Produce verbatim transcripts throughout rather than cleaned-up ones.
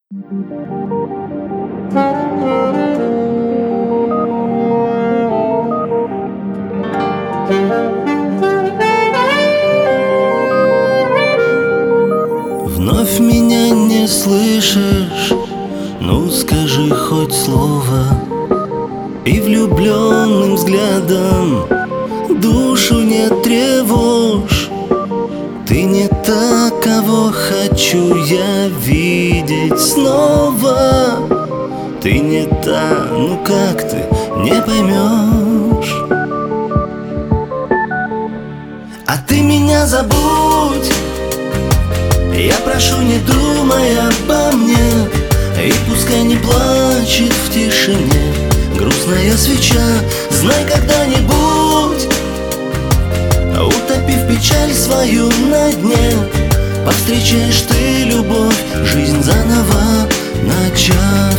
Вновь меня не слышишь, ну скажи хоть слово, и влюбленным взглядом душу не тревожь. Ты не та, кого хочу я видеть снова. Ты не та, ну как ты не поймешь? А ты меня забудь, я прошу, не думай обо мне, и пускай не плачет в тишине грустная свеча. Знай, когда-нибудь, утопив печаль свою на дне, повстречаешь ты любовь, жизнь заново начав.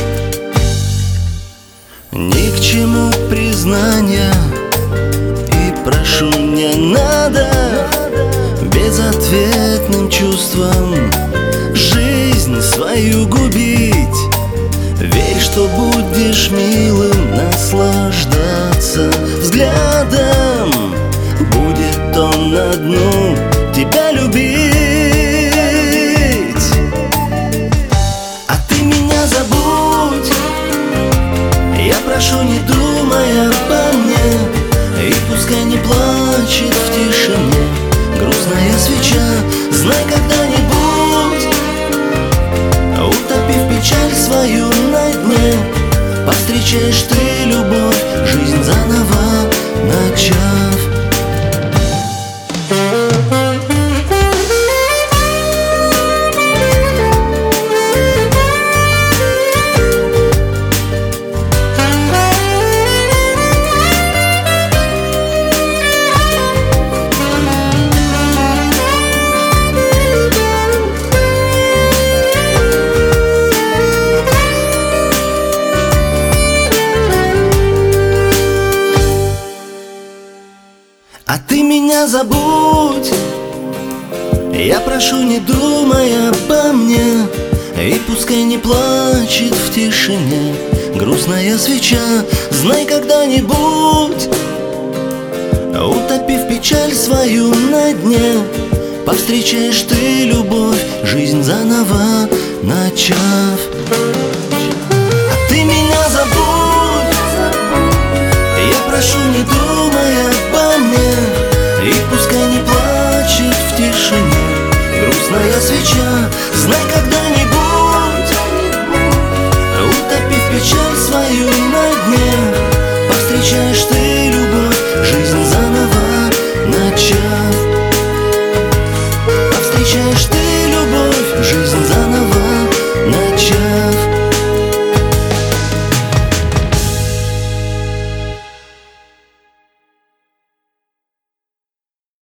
Ни к чему признания, и прошу, не надо безответным чувством жизнь свою губить. Верь, что будешь милым наслаждаться взглядом, будет он на дну тебя любить. А ты меня забудь, я прошу, не думай обо мне, и пускай не плачет в тишине грустная свеча. Знай, когда-нибудь, утопив печаль свою на дне, повстречаешь ты любовь, жизнь заново начав. А ты меня забудь, я прошу, не думай обо мне, и пускай не плачет в тишине грустная свеча. Знай, когда-нибудь, утопив печаль свою на дне, повстречаешь ты любовь, жизнь заново начав. А ты меня забудь, я прошу, не думай обо мне, и пускай не плачет в тишине грустная свеча. Знай, когда